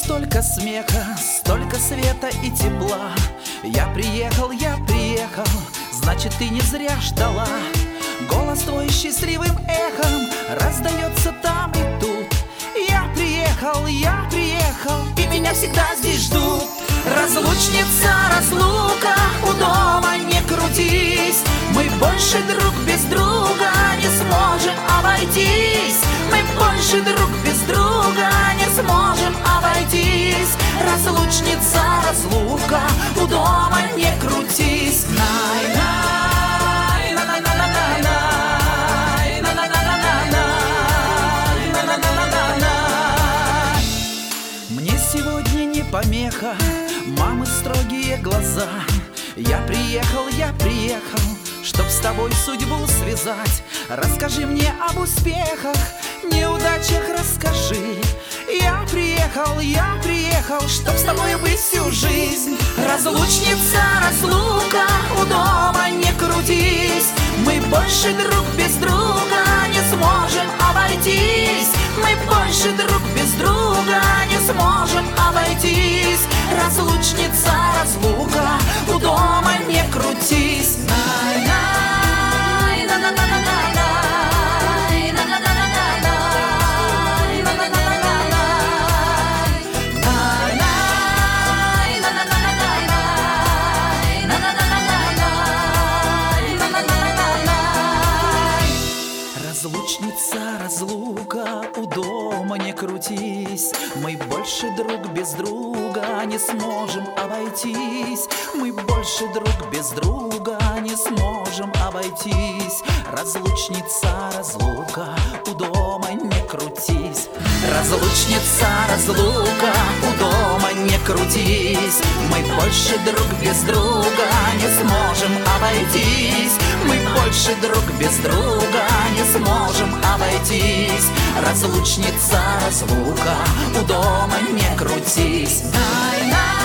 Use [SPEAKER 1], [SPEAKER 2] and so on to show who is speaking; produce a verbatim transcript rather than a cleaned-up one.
[SPEAKER 1] столько смеха, столько света и тепла. Я приехал, я приехал, значит, ты не зря ждала. Голос твой счастливым эхом раздается там и тут. Я приехал, я приехал, и меня всегда здесь ждут. Разлучница, разлука, у дома не крутись. Мы больше друг без друга не сможем обойтись. Мы больше друг без друга не сможем обойтись. Разлучница, разлука, у дома не крутись. Най-най, на-на-на-на-на-най, на-на-на-на-на-най, на-на-на-на-на-най. Мне сегодня не помеха мамы строгие глаза. Я приехал, я приехал, чтоб с тобой судьбу связать. Расскажи мне об успехах, неудачах расскажи. Я приехал, я приехал, чтоб с тобой быть всю жизнь. Разлучница, разлука, у дома не крутись. Мы больше друг без друга не сможем обойтись. Мы больше друг без друга не сможем обойтись. Разлучница, разлука, у дома не крутись. Най-най, на-на-на-на-на-най, на-на-на-на-на-най, на-на-на-на-на-най, най-най, на-на-на-на-на-най, на-на-на-на-на-най, на-на-на-на-на-най. Разлучница, разлука, у дома не крутись. Мы больше друг без друга не сможем обойтись. Мы больше друг без друга не сможем обойтись. Разлучница, разлука, у дома не крутись. Разлучница, разлука, у дома не крутись. Мы больше друг без друга не сможем обойтись. Мы больше друг без друга не сможем обойтись. Разлучница, разлука, у дома не крутись. Най-най.